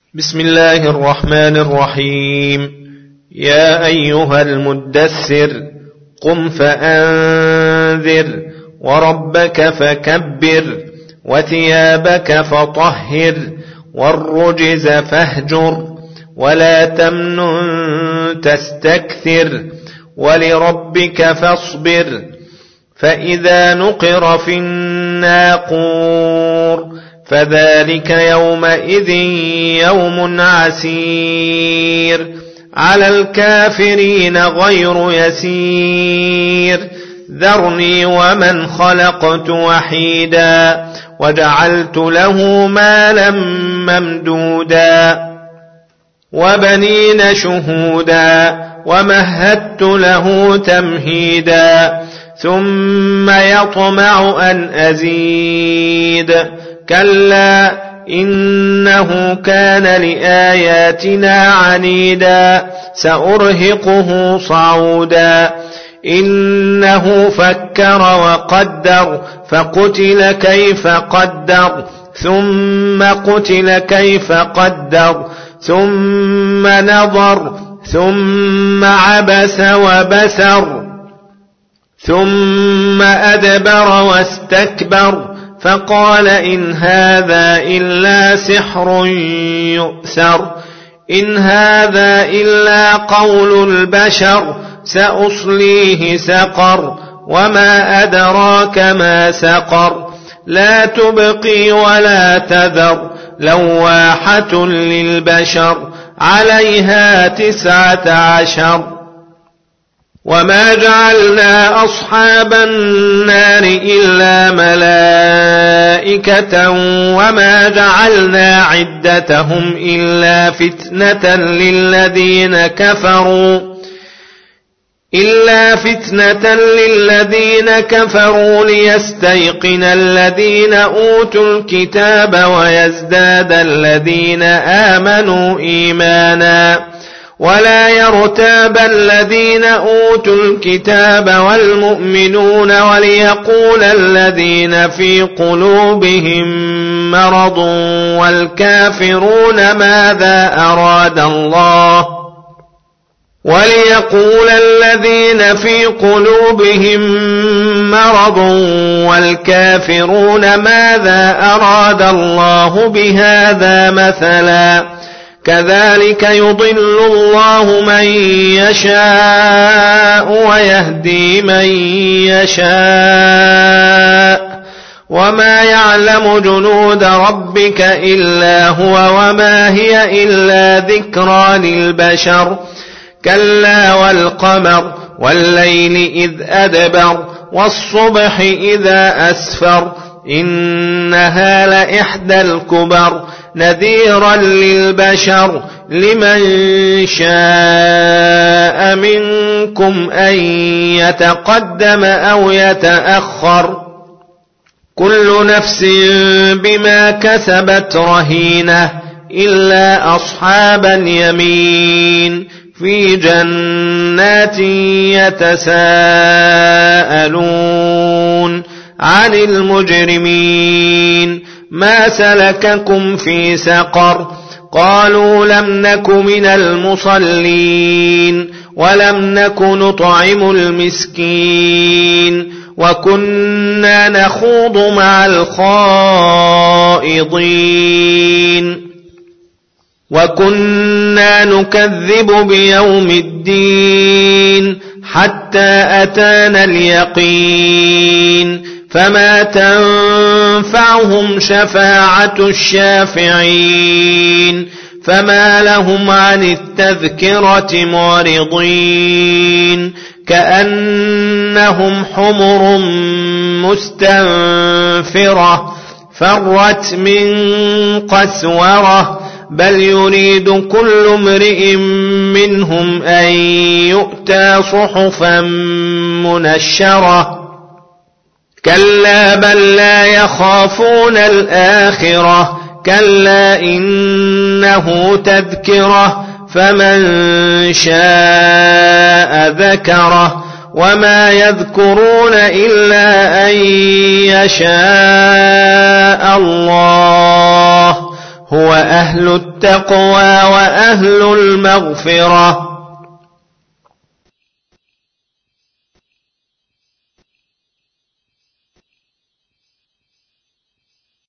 بسم الله الرحمن الرحيم. يا أيها المدثر قم فأنذر وربك فكبر وثيابك فطهر والرجز فاهجر ولا تمنن تستكثر ولربك فاصبر. فإذا نقر في الناقور فذلك يومئذ يوم عسير على الكافرين غير يسير. ذرني ومن خلقت وحيدا وجعلت له مالا ممدودا وبنين شهودا ومهدت له تمهيدا ثم يطمع أن أزيد. كلا إنه كان لآياتنا عنيدا سأرهقه صعودا. إنه فكر وقدر فقتل كيف قدر ثم قتل كيف قدر ثم نظر ثم عبس وبسر ثم أدبر واستكبر فقال إن هذا إلا سحر يؤثر إن هذا إلا قول البشر سأصليه سقر وما أدراك ما سقر لا تبقي ولا تذر لواحة للبشر عليها 19. وما جعلنا أصحاب النار إلا ملائكة وما جعلنا عدتهم إلا فتنة للذين كفروا ليستيقن الذين أوتوا الكتاب ويزداد الذين آمنوا إيمانا ولا يرتاب الذين أوتوا الكتاب والمؤمنون وليقول الذين في قلوبهم مرض والكافرون ماذا أراد الله بهذا مثلا كذلك يضل الله من يشاء ويهدي من يشاء وما يعلم جنود ربك إلا هو وما هي إلا ذكرى للبشر. كلا والقمر والليل إذ أدبر والصبح إذا أسفر إنها لإحدى الكبر نذيرا للبشر لمن شاء منكم أن يتقدم أو يتأخر كل نفس بما كسبت رهينة إلا أصحاب اليمين في جنات يتساءلون عن المجرمين ما سلككم في سقر قالوا لم نك من المصلين ولم نك نطعم المسكين وكنا نخوض مع الخائضين وكنا نكذب بيوم الدين حتى أتانا اليقين فما تنفعهم شفاعة الشافعين فما لهم عن التذكرة معرضين كأنهم حمر مستنفرة فرت من قسورة بل يريد كل امرئ منهم أن يؤتى صحفا منشرة كلا بل لا يخافون الآخرة كلا إنه تذكرة فمن شاء ذكره وما يذكرون إلا أن يشاء الله هو أهل التقوى وأهل المغفرة.